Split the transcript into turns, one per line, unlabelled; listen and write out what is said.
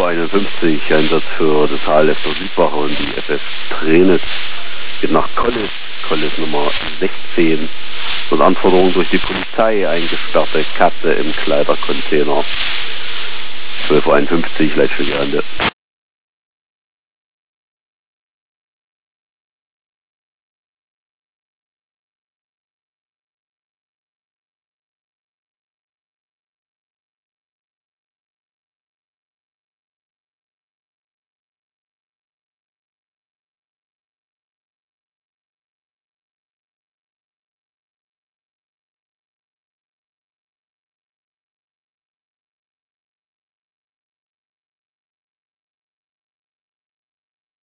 12.51 Uhr, Einsatz für das HLF der Südwache und die FF Trenitz. Geht nach Kollis, Kollis Nummer 16. Und Anforderung durch die Polizei, eingesperrte Katze im Kleidercontainer. 12.51 Uhr, Leitstelle Ende.